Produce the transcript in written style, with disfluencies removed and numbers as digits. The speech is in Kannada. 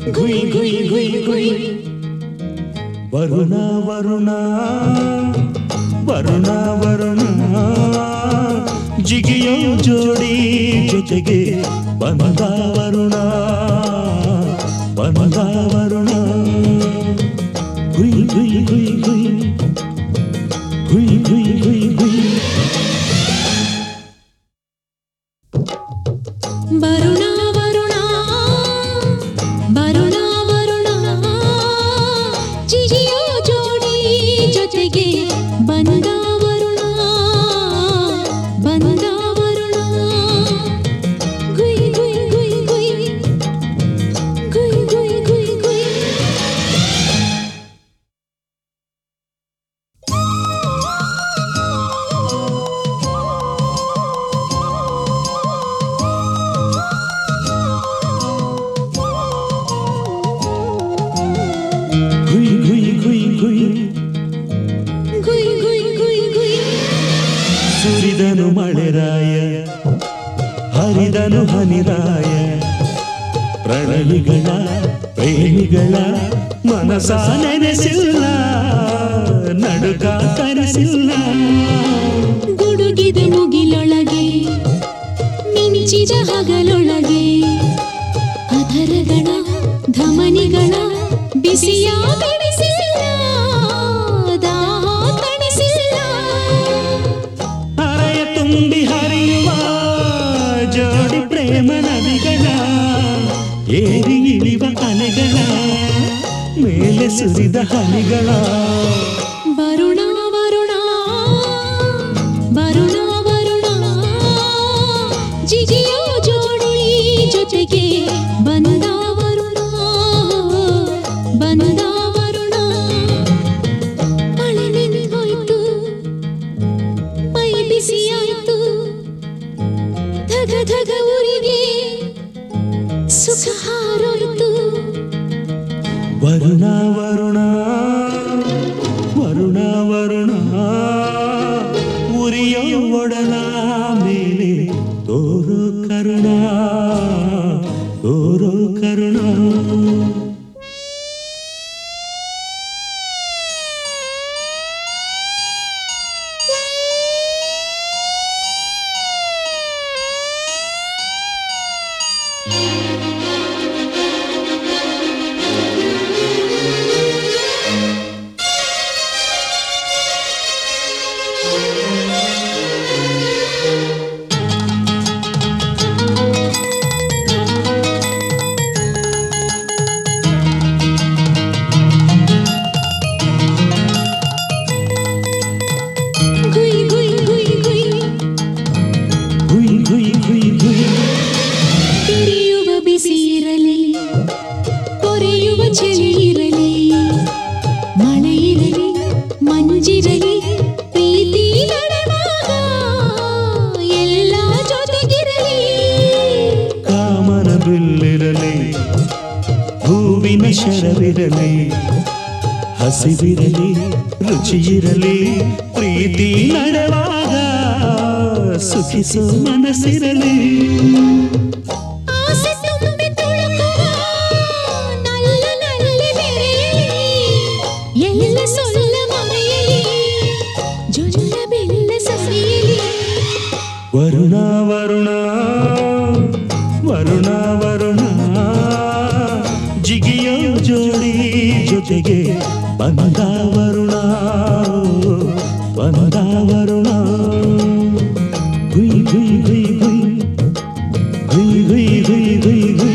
ಗುಯ್ ಗುಯ್ ಗುಯ್ ಗುಯ್ ವರುಣ ವರುಣ ವರುಣ ವರುಣ ಜಿಗಿಯೋ ಜೋಡಿ ಜೊತೆಗೆ ಬಂದ ವರುಣ ಬಂದ ವರುಣ ಗುಯ್ ಗುಯ್ ಗುಯ್ ಗುಯ್ ಗುಯ್ ಗುಯ್ ಗುಯ್ ಗುಯ್ ವರುಣ ವರುಣ ವರುಣ ವರುಣ ಜಿಗಿಯೋ ಜೋಡಿ ಜೊತೆಗೆ ಬಂದ ವರುಣ ಬಂದ ವರುಣ ಗುಯ್ ಗುಯ್ ಗುಯ್ ಗುಯ್ ಗುಯ್ ಗುಯ್ ಗುಯ್ ಗುಯ್ ಸುರಿದನು ಮಳೆರಾಯ ಹರಿದನು ಹನಿರಾಯ ಪ್ರಣಯಿಗಳ ಪ್ರೇಮಿಗಳ ಮನಸ ನೆನೆಸಿಲ್ಲ ನಡುಕ ತರಿಸಿಲ್ಲ ಗುಡುಗಿದ ಮುಗಿಲೊಳಗೆ ಮಿಂಚಿದ ಹಗಲೊಳಗೆ ಅಧರಗಳ ಧಮನಿಗಳ ಬಿಸಿಯ ಬಿಡಿಸಿಲ್ಲ ದಾಹ ತಣಿಸಿಲ್ಲ ಹರೆಯ ತುಂಬಿ ಹರಿಯುವ ಜೋಡಿ ಪ್ರೇಮ ನದಿಗಳ ಏರಿ ಇಳಿವ ಅಲೆಗಳ ಮೇಲೆ ಸುರಿದ ಹನಿಗಳ ವರುಣ ವರುಣ ವರುಣ ವರುಣ ಜಿಗಿಯೋ ಜೋಡಿ ಜೊತೆಗೆ ಬಂದ ವರುಣ ಬಂದ ವರುಣ ಮಳೆ ನೆನೆ ಹೋಯ್ತು ಮೈ ಬಿಸಿಯಾಯ್ತು ಧಗ ಧಗ ಊರಿಗೆ ಸುಖ ಹಾರೋಯ್ತು ವರುಣ ವರುಣ ವರುಣ ವರುಣ ಉರಿಯೋ ಒಡಲ ಮೇಲೆ ತೋರೋ ಕರುಣ ತೋರೋ ಕರುಣ ಗುಯ್ ಗುಯ್ ಗುಯ್ ಗುಯ್ ಗುಯ್ ಗುಯ್ ಗುಯ್ ಗುಯ್ ಕಿರಿಯುವ ಬಿಸಿ ಇರಲಿ ಕೊರೆಯುವ ಚಳಿ ಇರಲಿ ಮಳೆ ಇರಲಿ ಮಂಜಿರಲಿ ಪ್ರೀತಿ ನಡೆವಾಗ ಎಲ್ಲ ಜೊತೆಗಿರಲಿ ಕಾಮನ ಬಿಲ್ಲಿರಲಿ ಹೂವಿನ ಶರವಿರಲಿ ಹಸಿವಿರಲಿ ರುಚಿಯಿರಲಿ ಪ್ರೀತಿ ನಡೆವಾಗ ಸುಖಿಸೋ ಮನಸ್ಸಿರಲಿ ಆಸೆ ತುಂಬಿ ತುಳುಕುವ ನಲ್ಲ ನಲ್ಲಿ ಬೆರೆಯಲಿ ಎಲ್ಲ ಸೊಲ್ಲ ಮರೆಯಲಿ ಜೊಲ್ಲ ಬೆಲ್ಲ ಸರಿಯಲಿ ವರುಣ ವರುಣ ವರುಣ ವರುಣ ಜಿಗಿಯೋ ಜೋಡಿ ಜೊತೆಗೆ ಬಂದ ವರುಣ ಬಂದ ವರುಣ ಗುಯ್ ಗುಯ್ ಗುಯ್ ಗುಯ್ ಗುಯ್ ಗುಯ್ ಗುಯ್ ಗುಯ್ ಗುಯ್